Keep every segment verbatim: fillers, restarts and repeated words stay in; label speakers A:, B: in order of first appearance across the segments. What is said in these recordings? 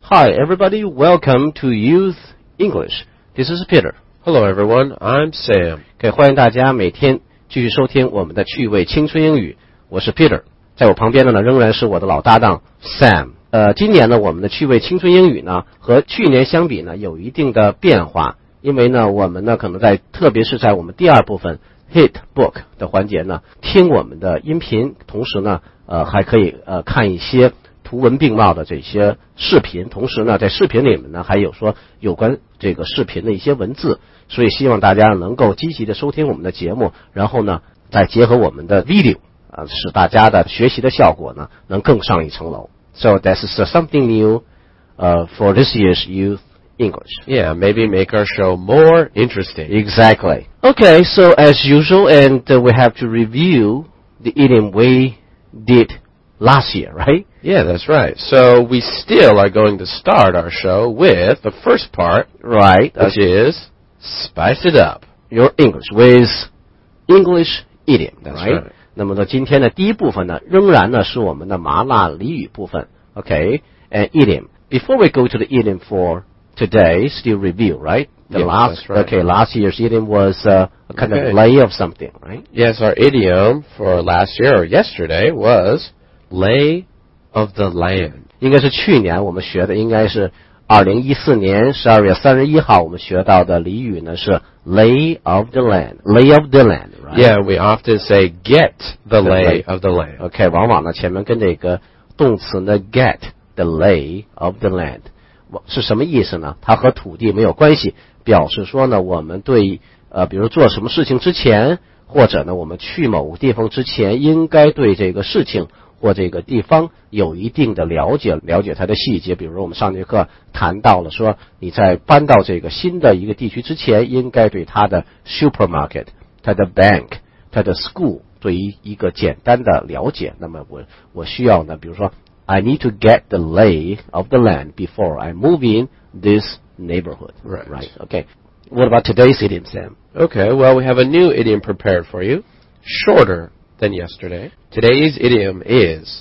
A: Hi, everybody. Welcome to Youth English. This is Peter.
B: Hello, everyone. I'm Sam.
A: 可以欢迎大家每天继续收听我们的趣味青春英语。我是 Peter， 在我旁边的呢仍然是我的老搭档 Sam。呃，今年呢我们的趣味青春英语呢和去年相比呢有一定的变化，因为呢我们呢可能在特别是在我们第二部分 Hit Book 的环节呢听我们的音频，同时呢呃还可以呃看一些图文并茂的这些视频，同时呢在视频里面呢还有说有关这个视频的一些文字，所以希望大家能够积极的收听我们的节目，然后呢再结合我们的 video 啊，使大家的学习的效果呢能更上一层楼。So that's something new uh, for this year's Youth English.
B: Yeah, maybe make our show more interesting.
A: Exactly. Okay, so as usual, and uh, we have to review the idiom we did last year, right?
B: Yeah, that's right. So we still are going to start our show with the first part,
A: right,
B: which uh, is spice it up.
A: Your English with English idiom,
B: That's
A: right?
B: right.
A: 那么呢，今天的第一部分呢，仍然呢是我们的麻辣俚语部分 ，OK？ And idiom. Before we go to the idiom for today, still review, right? The
B: Yes,
A: last,
B: that's right.
A: Okay, last year's idiom was uh, a kind
B: Okay.
A: of lay of something, right?
B: Yes, our idiom for last year or yesterday was lay of the land.
A: 应该是去年我们学的，应该是二零一四年十二月三十一号我们学到的俚语呢是 lay of the land, lay of the land, right?
B: Yeah, we often say get the lay of the land.
A: OK， 往往呢前面跟这个动词呢 get the lay of the land 是什么意思呢？它和土地没有关系，表示说呢我们对呃比如做什么事情之前，或者呢我们去某个地方之前，应该对这个事情或这个地方有一定的了解，了解它的细节。比如说我们上节课谈到了说你在搬到这个新的一个地区之前，应该对它的 supermarket、它的 bank、它的 school 对于一个简单的了解。那么我我需要呢，比如说 I need to get the lay of the land before I move in this neighborhood.
B: Right.
A: Right. Okay. What about today's idiom, Sam?
B: Okay, well, we have a new idiom prepared for you, shorter than yesterday. Today's idiom is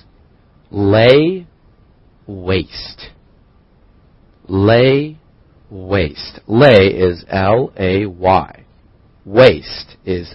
B: lay waste. Lay waste. Lay is L A Y. Waste is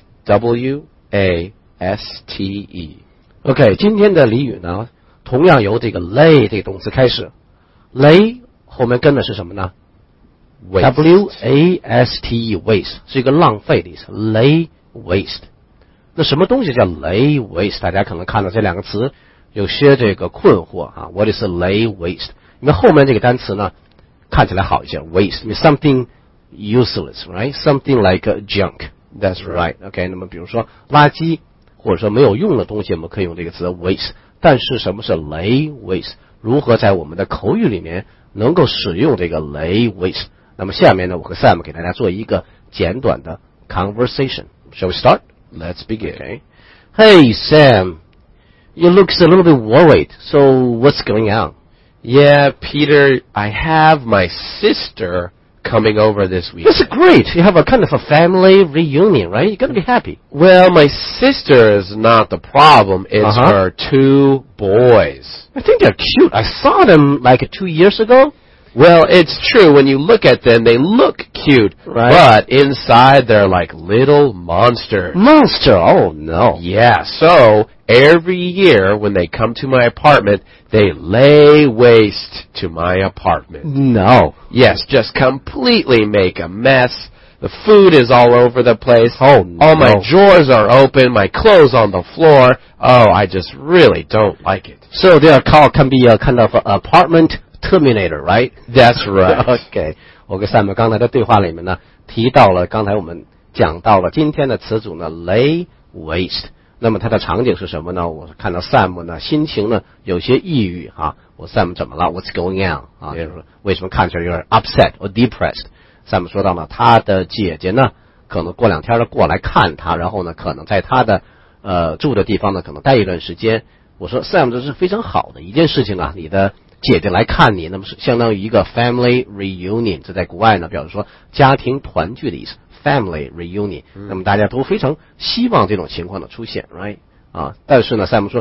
B: W A S T E.
A: OK， 今天的俚语呢，同样由这个 lay 这个动词开始 ，lay 后面跟的是什么呢
B: Waste.
A: ？W A S T E waste 是一个浪费的意思 ，lay waste。那什么东西叫 lay waste？ 大家可能看到这两个词有些这个困惑啊。What is a lay waste？ 因为后面这个单词呢看起来好一些 ，waste means something useless, right? Something like a junk.
B: That's right.
A: OK， 那么比如说垃圾或者说没有用的东西，我们可以用这个词 waste。但是什么是 lay waste？ 如何在我们的口语里面能够使用这个 lay waste？ 那么下面呢，我和 Sam 给大家做一个简短的 conversation. Shall we start?
B: Let's begin.
A: Okay. Hey, Sam, you look a little bit worried. So what's going on?
B: Yeah, Peter, I have my sister coming over this week.
A: That's great. You have a kind of a family reunion, right? You're going to be happy.
B: Well, my sister is not the problem. It's
A: Uh-huh.
B: her two boys.
A: I think they're cute. I saw them like two years ago.
B: Well, it's true. When you look at them, they look cute.
A: Right.
B: But inside, they're like little monsters.
A: Monster. Oh, no.
B: Yeah, so every year when they come to my apartment, they lay waste to my apartment.
A: No.
B: Yes, just completely make a mess. The food is all over the place.
A: Oh, no.
B: All my drawers are open, my clothes on the floor. Oh, I just really don't like it.
A: So they are called, can be a kind of a apartment terminator, right?
B: That's right.
A: OK， 我跟 Sam 刚才的对话里面呢，提到了刚才我们讲到了今天的词组呢 lay waste。那么它的场景是什么呢？我看到 Sam 呢心情呢有些抑郁啊。我 Sam 怎么了 ？What's going on？ 啊，就是说为什么看起来有点 upset or depressed？Sam 说到呢，他的姐姐呢可能过两天呢过来看他，然后呢可能在他的呃住的地方呢可能待一段时间。我说 Sam 这是非常好的一件事情啊，你的姐姐来看你，那么是相当于一个 family reunion， 这在国外呢表示说家庭团聚的意思 ，family reunion。那么大家都非常希望这种情况的出现 ，right？ 啊，但是呢 ，Sam 说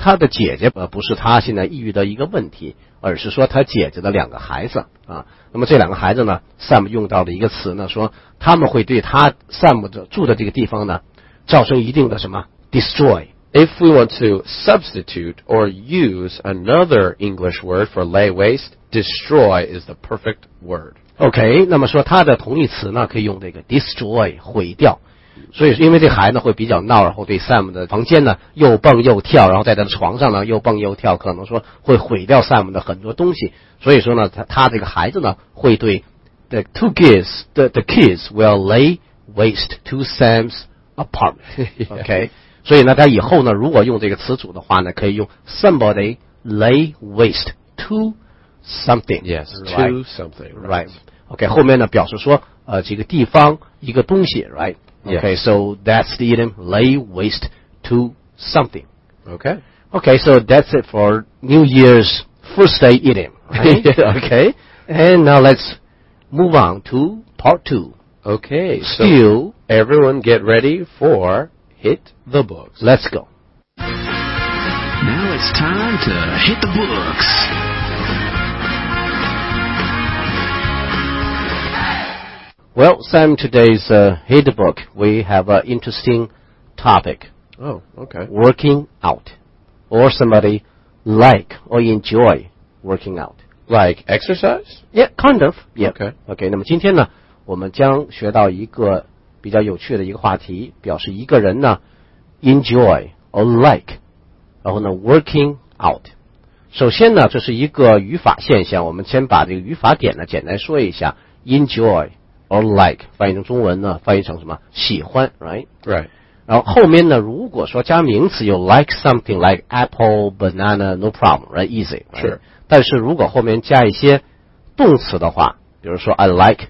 A: 他的姐姐呃不是他现在抑郁的一个问题，而是说他姐姐的两个孩子啊。那么这两个孩子呢 ，Sam 用到的一个词呢，说他们会对他 Sam 的住的这个地方呢，造成一定的什么 destroy。If
B: we want to substitute or use another English word for lay waste, destroy is the perfect word.
A: OK， 那么说它的同义词呢，可以用这个 destroy 毁掉。所以因为这孩子会比较闹，然后对 Sam 的房间呢又蹦又跳，然后在他的床上呢又蹦又跳，可能说会毁掉 Sam 的很多东西。所以说呢，他他这个孩子呢会对 the two kids the the kids will lay waste to Sam's apartment。OK， 所以呢，他以后呢如果用这个词组的话呢，可以用 somebody lay waste to something。
B: Yes,
A: right?
B: to something.
A: Right。OK， 后面呢表示说呃这个地方一个东西 ，right？Okay,
B: yes.
A: so that's the idiom, lay waste to something.
B: Okay.
A: Okay, so that's it for New Year's first day idiom. Right? Okay, and now let's move on to part two.
B: Okay, so
A: Still,
B: everyone get ready for Hit the Books.
A: Let's go.
C: Now it's time to hit the books.
A: Well, Sam, today's uh, hit the book, we have an interesting topic.
B: Oh, okay.
A: Working out. Or somebody like or enjoy working out.
B: Like exercise?
A: Yeah, kind of. Yeah.
B: Okay.
A: Okay, 那么今天呢，我们将学到一个比较有趣的一个话题，表示一个人呢 enjoy or like， 然后呢 working out。首先呢，这是一个语法现象，我们先把这个语法点呢简单说一下。enjoy。Or like 翻译成中文呢，翻译成什么？喜欢 ，right?
B: Right.
A: 然后后面呢，如果说加名词有 like something like apple, banana, no problem, right? Easy. Right?
B: 是。
A: 但是如果后面加一些动词的话，比如说 I like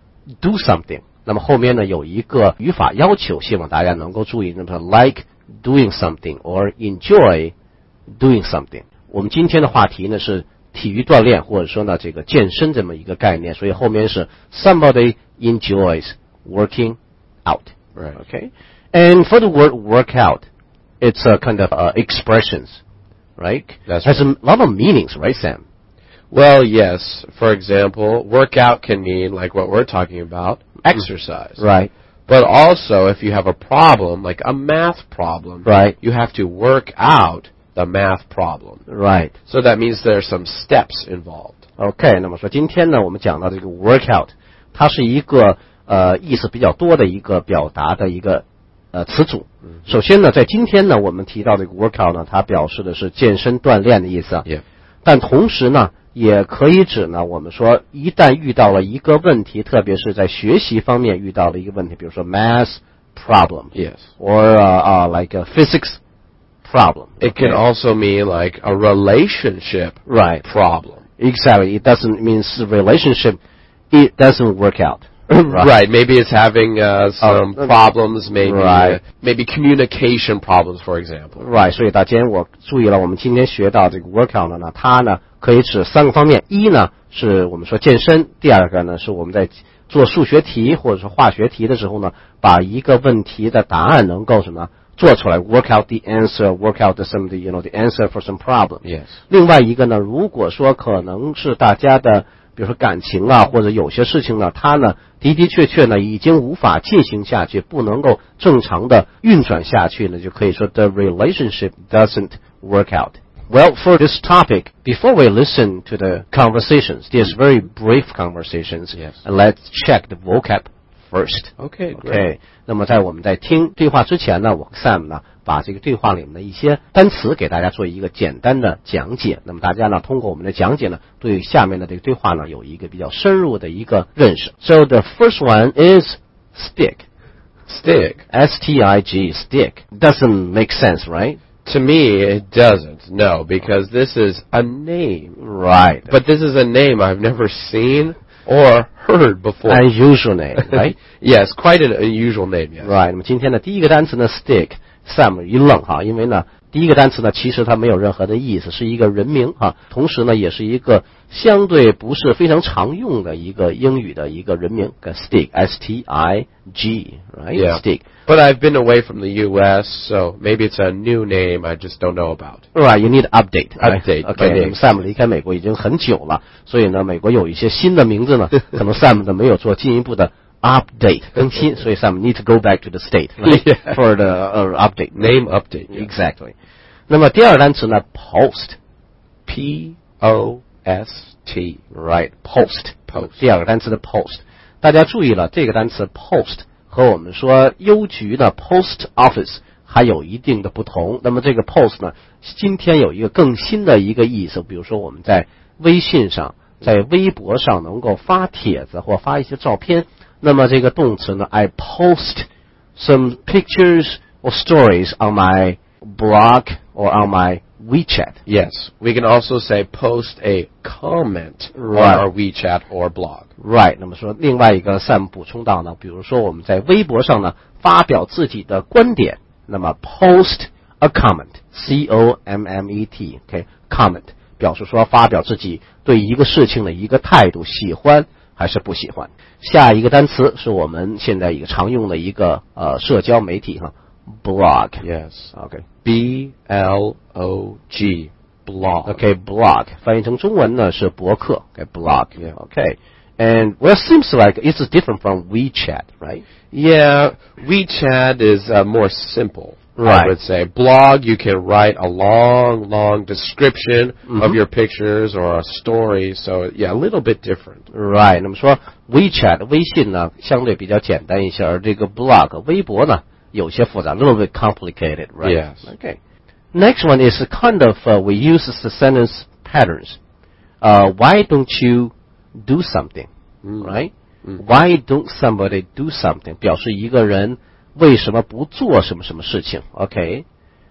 A: do something， 那么后面呢有一个语法要求，希望大家能够注意，那么 like doing something or enjoy doing something。我们今天的话题呢是体育锻炼，或者说呢这个健身这么一个概念，所以后面是 somebody enjoys working out.
B: Right.
A: Okay. And for the word workout, it's a kind of uh, expressions, right?
B: That's
A: Has
B: right.
A: a lot of meanings, right, Sam?
B: Well, yes. For example, workout can mean, like what we're talking about, exercise.
A: Right.
B: But also, if you have a problem, like a math problem,
A: Right.
B: you have to work out the math problem.
A: Right.
B: So that means there's some steps involved.
A: OK， 那么说今天呢，我们讲到这个 workout， 它是一个呃意思比较多的一个表达的一个呃词组。首先呢，在今天呢，我们提到这个 workout 呢，它表示的是健身锻炼的意思。
B: Yeah.
A: 但同时呢，也可以指呢，我们说一旦遇到了一个问题，特别是在学习方面遇到了一个问题，比如说 math problem,
B: Yes.
A: or uh, uh, like a physics problem.
B: It can
A: Okay.
B: also mean like a relationship
A: Right.
B: problem.
A: Exactly. It doesn't mean relationship. It doesn't work out.
B: Right. right. Maybe it's having uh, some
A: uh,
B: problems. Maybe
A: right.
B: uh, maybe communication problems, for example.
A: Right. 所以大家我注意了，我们今天学到这个 workout 呢，它呢可以指三个方面。一呢是我们说健身，第二个呢是我们在做数学题或者是化学题的时候呢，把一个问题的答案能够什么做出来 ，work out the answer, work out the some the you know the answer for some problem.
B: Yes.
A: 另外一个呢，如果说可能是大家的，比如说感情啊，或者有些事情呢，它呢的的确确呢已经无法进行下去，不能够正常的运转下去呢，就可以说 the relationship doesn't work out. Well, for this topic, before we listen to the conversations, these very brief conversations,
B: yes.
A: and let's check the vocab first.
B: Okay, great.
A: Okay. 那么在我们在听对话之前呢，我 Sam 呢把这个对话里面的一些单词给大家做一个简单的讲解。那么大家呢通过我们的讲解呢，对下面的这个对话呢有一个比较深入的一个认识。So the first one is stick.
B: Stick.
A: S T I G, stick. Doesn't make sense, right?
B: To me, it doesn't. No, because this is a name.
A: Right.
B: But this is a name I've never seen or heard before.
A: Unusual name, right?
B: Yes, quite an unusual name, yes.
A: Right. 那么今天的第一个单词呢 stick，Sam 一愣哈，因为呢第一个单词呢，其实它没有任何的意思，是一个人名哈，同时呢，也是一个相对不是非常常用的一个英语的一个人名 ，Stig S T I G right
B: Yeah.
A: Stig.
B: But I've been away from the U S, so maybe it's a new name I just don't know about.
A: Right, you need update. Right?
B: Update.
A: OK, 那么 Sam 离开美国已经很久了，所以呢，美国有一些新的名字呢，可能 Sam 呢没有做进一步的 update 更新，所以 Sam need to go back to the state right?
B: Yeah.
A: for the uh, update.
B: Name update. Yeah.
A: Exactly. 那么第二单词呢 ，post,
B: P O S T.
A: right, post,
B: Post.
A: 第二个单词的 post， 大家注意了，这个单词 post 和我们说邮局的 post office 还有一定的不同。那么这个 post 呢，今天有一个更新的一个意思，比如说我们在微信上、在微博上能够发帖子或发一些照片，那么这个动词呢 ，I post some pictures or stories on my blog or on my WeChat.
B: Yes. We can also say post a comment
A: Right.
B: on our WeChat or blog.
A: Right. 那么说另外一个 Sam 补充到呢，比如说我们在微博上呢发表自己的观点，那么 post a comment, C O M M E T, OK, comment 表示说发表自己对一个事情的一个态度，喜欢还是不喜欢。下一个单词是我们现在一个常用的一个呃社交媒体哈 ，blog.
B: Yes.
A: OK.
B: B L O G. Blog.
A: OK, blog 翻译成中文呢是博客 OK, blog
B: Yeah.
A: OK, and well, it seems like it's different from WeChat, right?
B: Yeah, WeChat is uh, more simple.
A: Right.
B: I would say blog. You can write a long, long description
A: Mm-hmm.
B: of your pictures or a story. So yeah, a little bit different.
A: Right. 那么说 WeChat 微信呢相对比较简单一些，而这个 blog 微博呢有些复杂 ，a little bit complicated, right?
B: Yes.
A: Okay. Next one is kind of uh, we use the sentence patterns. Uh, why don't you do something, right? Why don't somebody do something? 表示一个人为什么不做什么什么事情 ？Okay.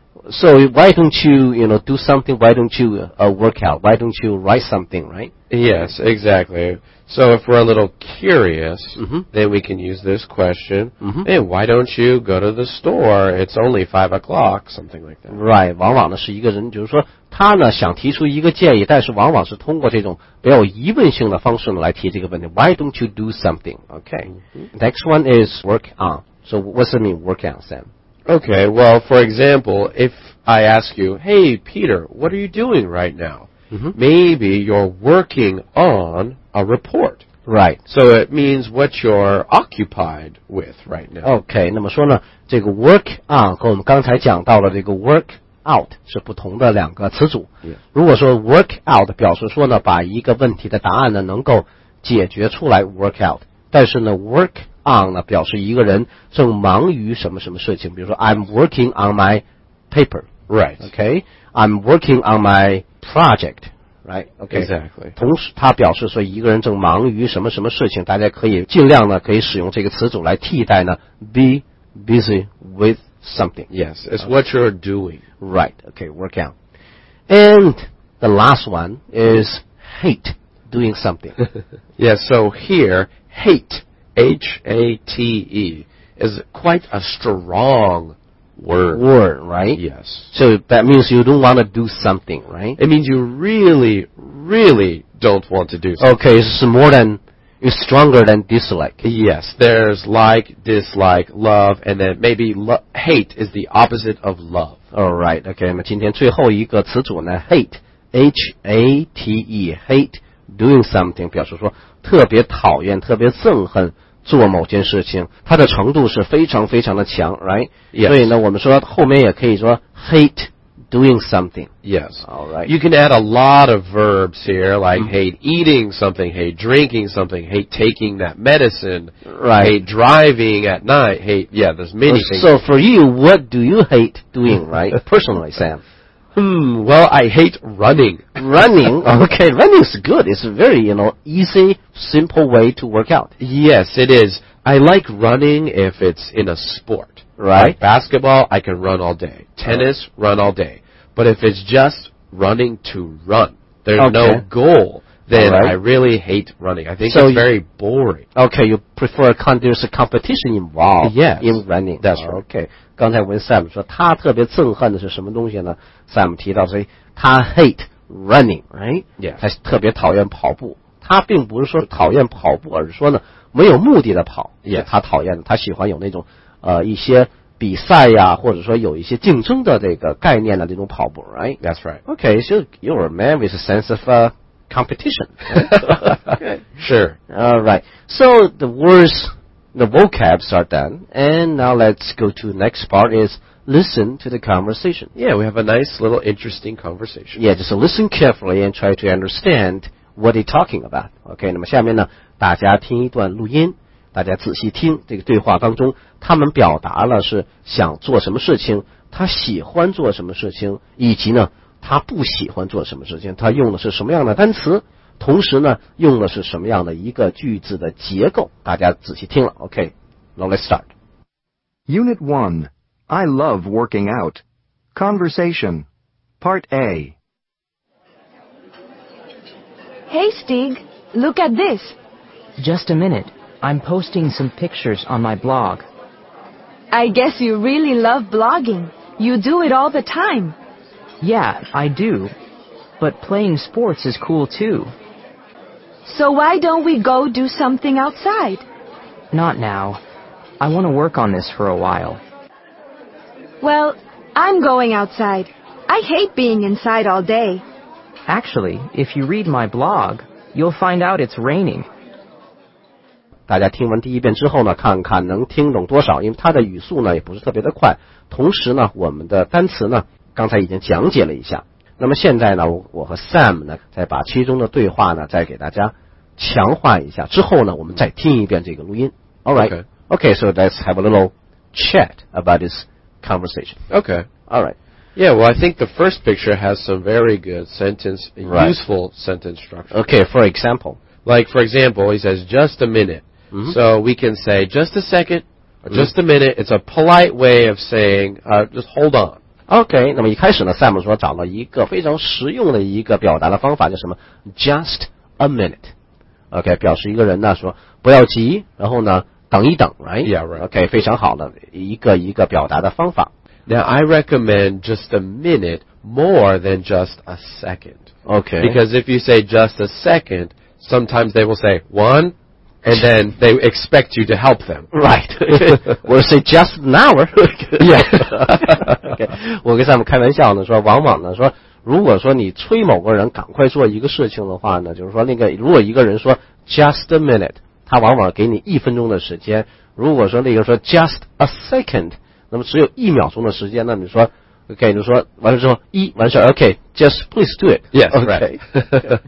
A: So why don't you, you know, do something? Why don't you uh, work out? Why don't you write something, right?
B: Yes, exactly. So if we're a little curious,
A: Mhm.
B: then we can use this question.
A: Mhm.
B: Hey, why don't you go to the store? It's only five o'clock, something like that.
A: Right，往往呢是一个人，就是说他呢想提出一个建议，但是往往是通过这种比较有疑问性的方式呢来提这个问题。Why don't you do something? Okay. Next one is work on. So what's it mean work on, Sam?
B: Okay, well, for example, if I ask you, hey, Peter, what are you doing right now?
A: Mhm.
B: Maybe you're working on a report.
A: Right.
B: So it means what you're occupied with right now.
A: OK，那么说呢，这个 work on 和我们刚才讲到的这个 work out 是不同的两个词组。
B: Yeah.
A: 如果说 work out 表示说呢，把一个问题的答案呢能够解决出来 work out，但是呢 work on 呢表示一个人正忙于什么什么事情，比如说 I'm working on my paper.
B: Right.
A: OK, I'm working on my project. Right. OK.
B: Exactly.
A: 同时，它表示说一个人正忙于什么什么事情，大家可以尽量呢可以使用这个词组来替代呢 be busy with something.
B: Yes, it's what you're doing.
A: Right. Okay. Work out. And the last one is hate doing something.
B: Yes, so here, hate, H A T E, is quite a strong word.
A: Word. Right.
B: Yes.
A: So that means you don't want to do something. Right.
B: It means you really, really don't want to do something.
A: Okay. It's more than it's stronger than dislike.
B: Yes, there's like, dislike, love, and then maybe lo- hate is the opposite of love.
A: All right. OK. 那么今天最后一个词组呢 hate, H A T E, hate doing something 表示说特别讨厌、特别憎恨做某件事情，它的程度是非常非常的强 ，right？
B: Yes.
A: 所以呢，我们说后面也可以说 hate doing something.
B: Yes.
A: All right.
B: You can add a lot of verbs here, like hate eating something, hate drinking something, hate taking that medicine,
A: Right.
B: hate driving at night, hate, yeah, there's many things.
A: So for you, what do you hate doing, right? Personally, Sam.
B: Hmm, well, I hate running.
A: Running. Okay, running is good. It's a very, you know, easy, simple way to work out.
B: Yes, it is. I like running if it's in a sport.
A: Right.
B: Like basketball, I can run all day. Tennis, run all day. But if it's just running to run, there's
A: Okay.
B: no goal, then
A: All right.
B: I really hate running. I think
A: So
B: it's
A: you-
B: very boring.
A: Okay, you prefer con- there's a competition involved
B: Yes.
A: in running.
B: That's right.
A: Okay. 刚才问 Sam 说他特别憎恨的是什么东西呢 ？Sam 提到，所以他 hate running，right？
B: Yeah.
A: 他特别讨厌跑步。他并不是说讨厌跑步，而是说呢没有目的的跑。
B: Yeah.
A: 他讨厌，他喜欢有那种呃一些比赛呀，或者说有一些竞争的这个概念的这种跑步 ，right？
B: That's right.
A: Okay, so you're a man with a sense of uh, competition.
B: Okay. Sure.
A: All right. So the words, the vocabs are done, and now let's go to the next part is listen to the conversation.
B: Yeah, we have a nice little interesting conversation.
A: Yeah, just listen carefully and try to understand what they're talking about. OK, 那么下面呢，大家听一段录音，大家仔细听这个对话当中，他们表达了是想做什么事情，他喜欢做什么事情，以及呢，他不喜欢做什么事情，他用的是什么样的单词，同时呢，用的是什么样的一个句子的结构，大家仔细听了。OK, now let's start.
D: Unit one. I love working out. Conversation. Part A.
E: Hey, Stig, look at this.
F: Just a minute. I'm posting some pictures on my blog.
E: I guess you really love blogging. You do it all the time.
F: Yeah, I do. But playing sports is cool too.
E: So why don't we go do something outside?
F: Not now. I want to work on this for a while.
E: Well, I'm going outside. I hate being inside all day.
F: Actually, if you read my blog, you'll find out it's raining.
A: 大家听完第一遍之后呢，看看能听懂多少，因为它的语速呢也不是特别的快，同时呢，我们的单词呢刚才已经讲解了一下。那么现在呢，我我和 Sam 呢再把其中的对话呢再给大家强化一下，之后呢我们再听一遍这个录音。All right.
B: Okay.
A: Okay, so let's have a little chat about this conversation.
B: Okay.
A: All right.
B: Yeah, well, I think the first picture has some very good sentence,
A: Right.
B: useful sentence structure.
A: Okay, for example.
B: Like, for example, he says, just a minute.
A: Mm-hmm.
B: So we can say, just a second, or just a minute. It's a polite way of saying, uh, just hold on.
A: OK, 那么一开始呢 Sam 说找了一个非常实用的一个表达的方法，叫什么 ？Just a minute. OK， 表示一个人呢说不要急，然后呢等一等 ，right?
B: Yeah, right.
A: OK， 非常好的一个一个表达的方法。
B: Now, I recommend just a minute more than just a second.
A: OK，
B: Because if you say just a second, sometimes they will say one, and then they expect you to help them.
A: Right. Or say just an hour.
B: Yeah.
A: OK， 我跟 Sam 开玩笑呢，说往往呢说，如果说你催某个人赶快做一个事情的话呢，就是说那个如果一个人说 just a minute， 他往往给你一分钟的时间。如果说那个说 just a second， 那么只有一秒钟的时间，那你说 OK， 你说完了之后一完事 OK，just please do it.
B: Yes,
A: OK
B: right.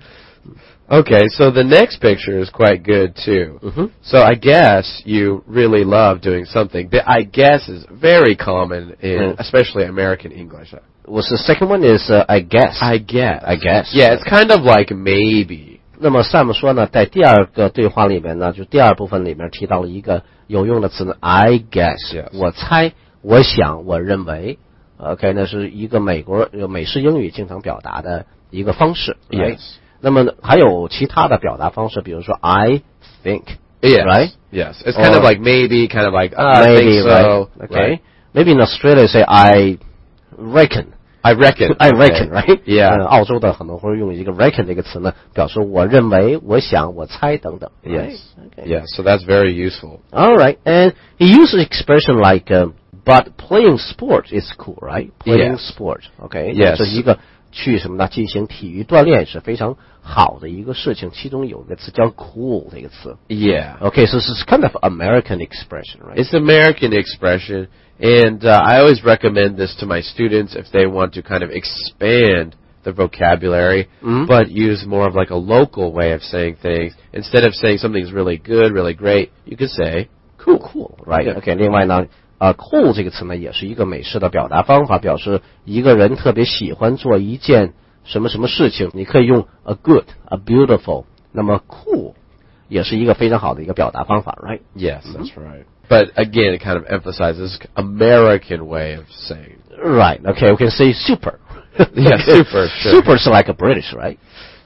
B: Okay, so the next picture is quite good too.
A: Mm-hmm.
B: So I guess you really love doing something. The I guess is very common in,
A: Mm.
B: especially American English.
A: Was the second one is uh, I guess.
B: I guess.
A: I guess.
B: Yeah, it's kind of like maybe.
A: 那么 Sam 说呢，在第二个对话里面呢，就第二部分里面提到了一个有用的词呢 ，I guess，
B: Yes.
A: 我猜，我想，我认为 ，OK， 那是一个美国美式英语经常表达的一个方式
B: Yes.
A: 那么还有其他的表达方式，比如说 I think，
B: Yes.
A: right?
B: Yes. It's kind
A: Or-
B: of like maybe, kind of like, uh, I
A: Maybe,
B: think so.
A: right? Okay.
B: Right.
A: Maybe in Australia say I reckon.
B: I reckon.
A: I
B: Okay.
A: reckon, right?
B: Yeah.
A: 呃澳洲的可能会用一个 reckon 这个词呢，表示我认为、我想、我猜等等。
B: Yes.
A: Okay.
B: Yeah, so that's very useful.
A: All right, and he uses expression like, um, "But playing sport is cool, right?" Playing
B: Yes.
A: sport, OK，
B: Yes.
A: 这是一个去什么呢？进行体育锻炼是非常好的一个事情。其中有一个词叫 "cool" 这个词。
B: Yeah.
A: OK, so this is kind of American expression, right?
B: It's American expression, and uh, I always recommend this to my students if they want to kind of expand the vocabulary,
A: Mhm.
B: but use more of like a local way of saying things. Instead of saying something's really good, really great, you could say
A: cool, cool, right?
B: Yeah.
A: OK， 另外呢，呃 ，cool 这个词呢，也是一个美式的表达方法，表示一个人特别喜欢做一件什么什么事情。你可以用 a good, a beautiful， 那么 cool 也是一个非常好的一个表达方法 ，right?
B: yes, that's right. But again, it kind of emphasizes American way of saying.
A: Right. Okay, we can say super.
B: Yeah, super, sure.
A: Super is like a British, right?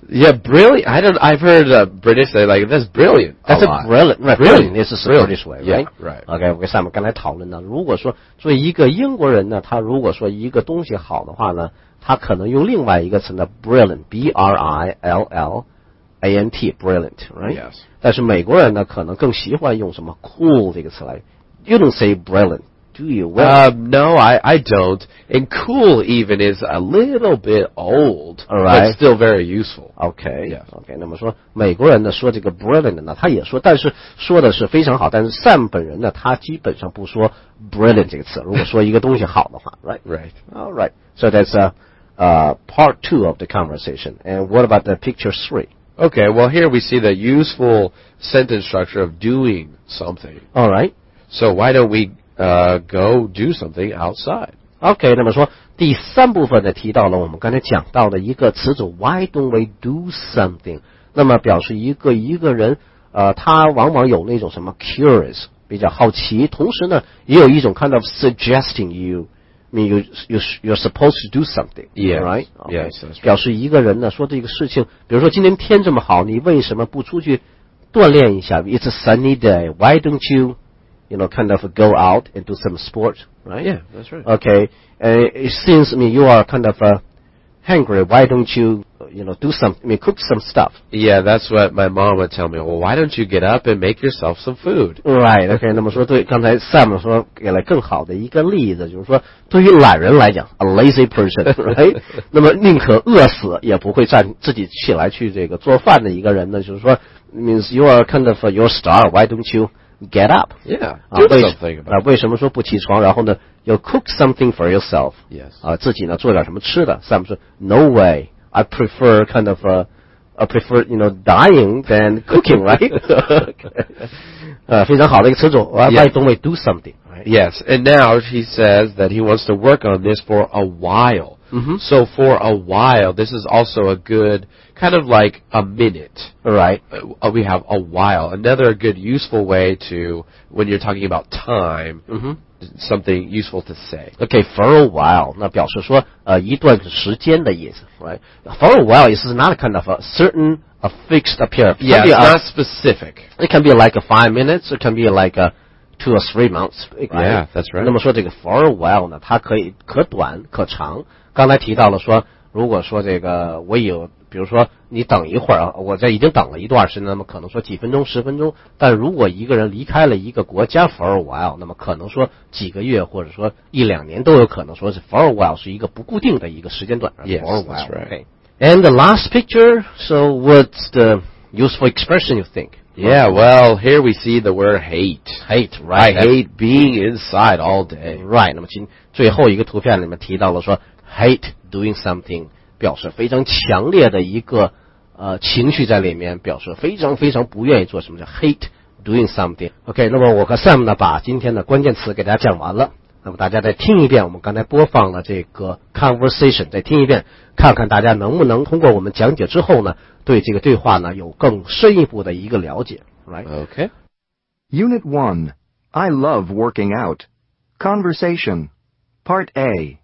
B: Yeah, brilliant. I don't. I've heard uh, British say like that's brilliant.
A: That's a, a brilliant, right? Brilliant. This is a British way, right?
B: Yeah, right.
A: OK， 我跟咱们刚才讨论呢，如果说作为一个英国人呢，他如果说一个东西好的话呢，他可能用另外一个词呢 ，brilliant，b r i l l a n t，brilliant，right？
B: Yes.
A: 但是美国人呢，可能更喜欢用什么 cool 这个词来。You don't say brilliant。Do you? Well,
B: uh, no, I, I don't. And cool even is a little bit old,
A: all right.
B: but still very useful.
A: OK,
B: yes.
A: OK. 那么说美国人呢说这个 brilliant 呢，他也说，但是说的是非常好。但是 Sam 本人呢，他基本上不说 brilliant 这个词。如果说一个东西好的话 ，right,
B: right.
A: All right. So that's uh, uh, part two of the conversation. And what about the picture three?
B: Okay, well here we see the useful sentence structure of doing something.
A: All right.
B: So why don't we Uh, go do something outside.
A: OK， 那么说第三部分呢提到了我们刚才讲到的一个词组 Why don't we do something？ 那么表示一个一个人呃他往往有那种什么 curious 比较好奇，同时呢也有一种 kind of suggesting you I mean you you you're supposed to do something.
B: Yeah,
A: right?
B: Okay. Yes, that's right.
A: 表示一个人呢说这个事情，比如说今天天这么好，你为什么不出去锻炼一下 ？It's a sunny day. Why don't you You know, kind of go out and do some sport, right?
B: Yeah, that's right.
A: Okay. Uh, it seems, I mean, you are kind of uh, hungry. Why don't you, you know, do some, I mean, cook some stuff?
B: Yeah, that's what my mom would tell me. Well, why don't you get up and make yourself some food?
A: Right. Okay. 那么说，对，刚才 Sam 说给了更好的一个例子，就是说，对于懒人来讲 ，a lazy person, right? 那么宁可饿死也不会站自己起来去这个做饭的一个人呢，就是说 ，means you are kind of your star. Why don't you?Get up.
B: Yeah,
A: do
B: something about it.
A: 啊，为什么说不起床？然后呢，要 cook something for yourself.
B: Yes.
A: 啊，自己呢做点什么吃的。Sam 说 No way. I prefer kind of uh, I prefer you know dying than cooking, right? 呃，非常好的一个词组。Why don't we do something? Right?
B: Yes, and now he says that he wants to work on this for a while.
A: Mm-hmm.
B: So for a while, this is also a good kind of like a minute.
A: Right.
B: Uh, we have a while. Another good useful way to, when you're talking about time,
A: mm-hmm.
B: something useful to say.
A: Okay, for a while. 那表示说呃一段时间的意思 right? For a while is not kind of a certain a fixed period.
B: Yeah, it's not specific.
A: It can be like a five minutes. It can be like a two or three months. Right?
B: Yeah, that's right.
A: 那么说这个 for a while 呢，它可以可短可长。刚才提到了说，如果说这个我有，比如说你等一会儿啊，我这已经等了一段时间，那么可能说几分钟、十分钟。但如果一个人离开了一个国家 for a while， 那么可能说几个月或者说一两年都有可能说是 for a while 是一个不固定的一个时间段。
B: Yes,
A: for a while.
B: that's right.
A: Okay. And the last picture. So what's the useful expression you think?
B: Yeah, well, here we see the word hate.
A: Hate, right?
B: I hate being inside all day.
A: Right. 那么今最后一个图片里面提到了说 hate doing something， 表示非常强烈的一个呃情绪在里面，表示非常非常不愿意做什么，叫 hate doing something。 OK， 那么我和 Sam 呢把今天的关键词给大家讲完了，那么大家再听一遍我们刚才播放了这个 conversation， 再听一遍，看看大家能不能通过我们讲解之后呢，对这个对话呢有更深一步的一个了解。Right?
B: Okay.
D: Unit one. I love working out. Conversation. Part A.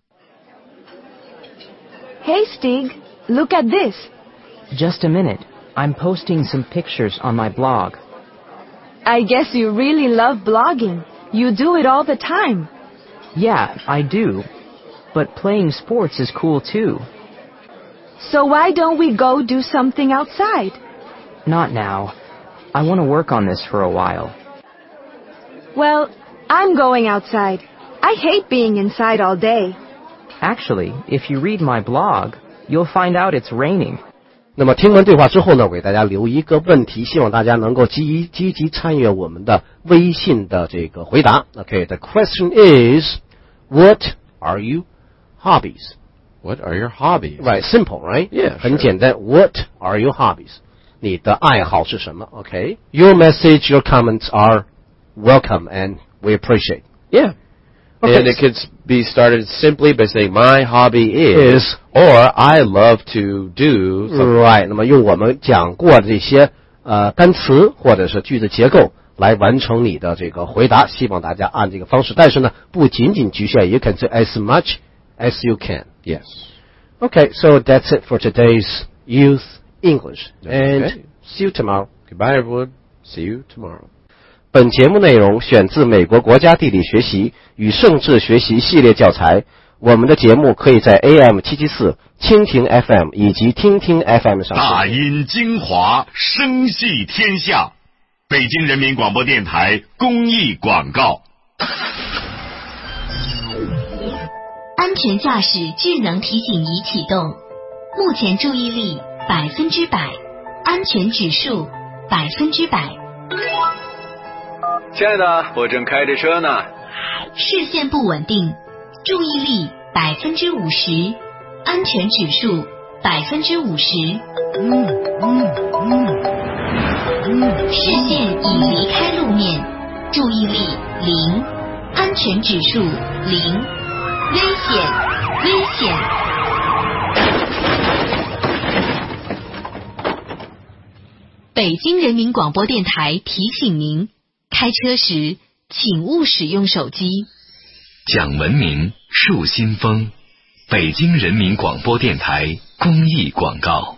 E: Hey, Stig, look at this.
F: Just a minute. I'm posting some pictures on my blog.
E: I guess you really love blogging. You do it all the time.
F: Yeah, I do. But playing sports is cool too.
E: So why don't we go do something outside?
F: Not now. I want to work on this for a while.
E: Well, I'm going outside. I hate being inside all day.
F: Actually, if you read my blog, you'll find out it's raining.
A: 那么听完对话之后呢，我给大家留一个问题，希望大家能够积积极参与我们的微信的这个回答。Okay, the question is, what are you hobbies?
B: What are your hobbies?
A: Right, simple, right?
B: Yeah,
A: 很
B: sure.
A: 简单。What are your hobbies? 你的爱好是什么 ？Okay, your message, your comments are welcome and we appreciate.
B: Yeah.
A: Okay.
B: And it could be started simply by saying, my hobby is,
A: Is.
B: or I love to do something.
A: Right. 那么用我们讲过的这些呃单词或者是句子结构来完成你的这个回答，希望大家按这个方式。但是呢，不仅仅局限，you can say as much as you can.
B: Yes.
A: Okay, so that's it for today's Youth English. And
B: Okay.
A: see you tomorrow.
B: Goodbye, everyone. See you tomorrow.
A: 本节目内容选自美国国家地理学习与政治学习系列教材。我们的节目可以在 A M 七七四、蜻蜓 F M 以及听听 F M 上收听。
G: 大音精华，声系天下。北京人民广播电台公益广告。
H: 安全驾驶智能提醒仪启动，目前注意力百分之百，安全指数百分之百。
I: 亲爱的，我正开着车呢。
H: 视线不稳定，注意力百分之五十，安全指数百分之五十。
I: 嗯嗯嗯
H: 视线已离开路面，注意力零，安全指数零，危险，危险。北京人民广播电台提醒您，开车时请勿使用手机。
J: 讲文明，树新风。北京人民广播电台公益广告。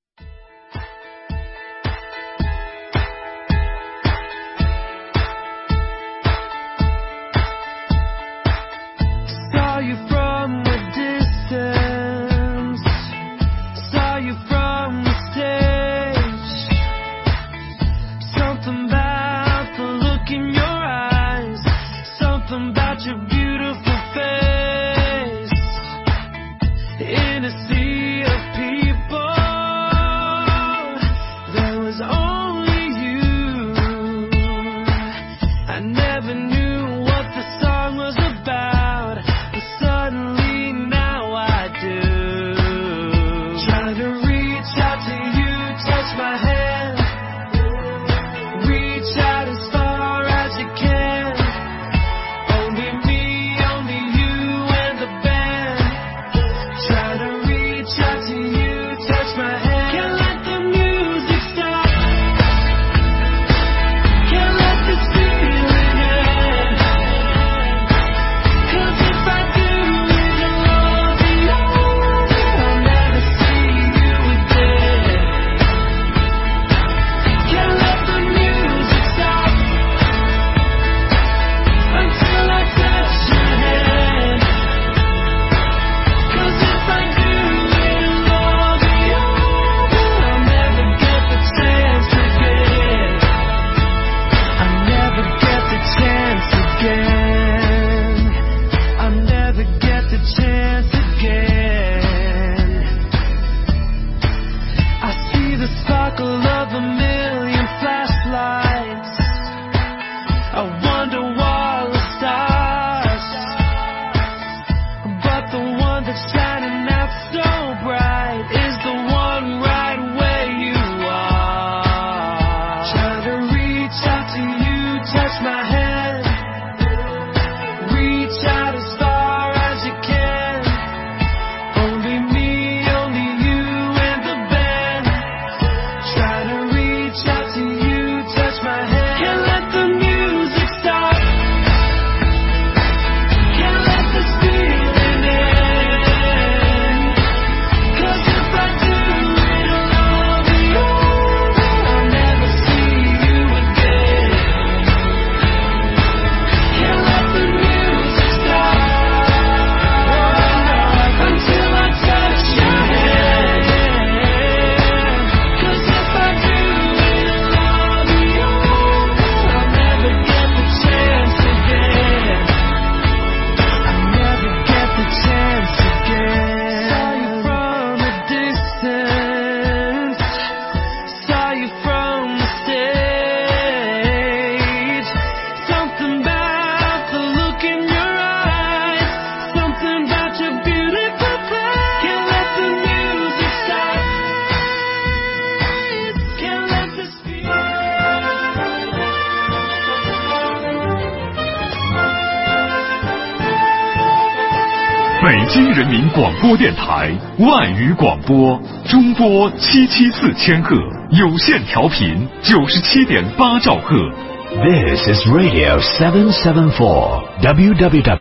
G: 北京人民广播电台外语广播，中波七七四千赫，有线调频九十七点八兆赫。
C: This is Radio seven seven four W W W